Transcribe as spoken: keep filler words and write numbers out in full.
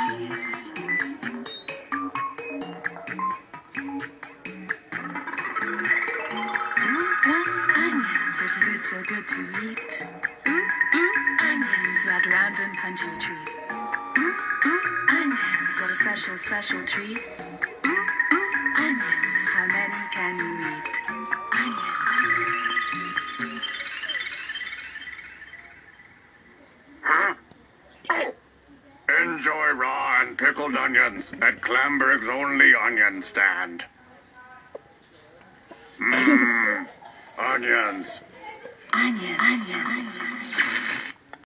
Onions, so good, so good to eat. Ooh, ooh, onions, that round and punchy treat. Ooh, ooh, onions, what a special, special treat. Ooh, ooh, onions, how many can you eat? Onions. Enjoy raw and pickled onions at Clamberg's only onion stand. Mmm, onions. Onions. Onions.